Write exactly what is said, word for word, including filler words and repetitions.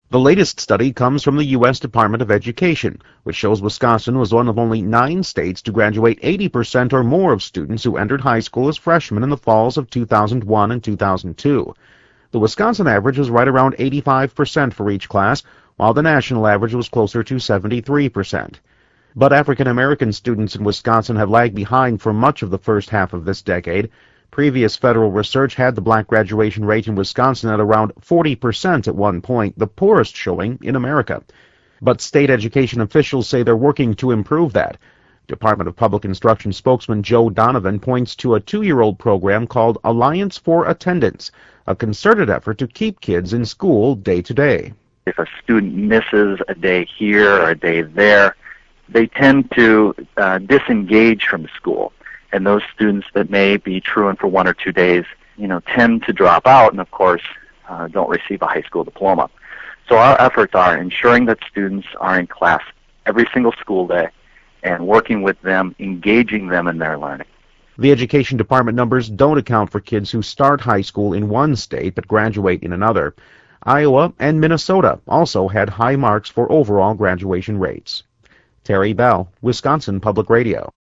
The latest study comes from the U S Department of Education, which shows Wisconsin was one of only nine states to graduate eighty percent or more of students who entered high school as freshmen in the falls of two thousand one and two thousand two. The Wisconsin average was right around eighty-five percent for each class, while the national average was closer to seventy-three percent. But African American students in Wisconsin have lagged behind for much of the first half of this decade. Previous federal research had the black graduation rate in Wisconsin at around forty percent at one point, the poorest showing in America. But state education officials say they're working to improve that. Department of Public Instruction spokesman Joe Donovan points to a two-year-old program called Alliance for Attendance, a concerted effort to keep kids in school day to day. If a student misses a day here or a day there, they tend to uh, disengage from school. And those students that may be truant for one or two days, you know, tend to drop out and, of course, uh, don't receive a high school diploma. So our efforts are ensuring that students are in class every single school day and working with them, engaging them in their learning. The Education Department numbers don't account for kids who start high school in one state but graduate in another. Iowa and Minnesota also had high marks for overall graduation rates. Terry Bell, Wisconsin Public Radio.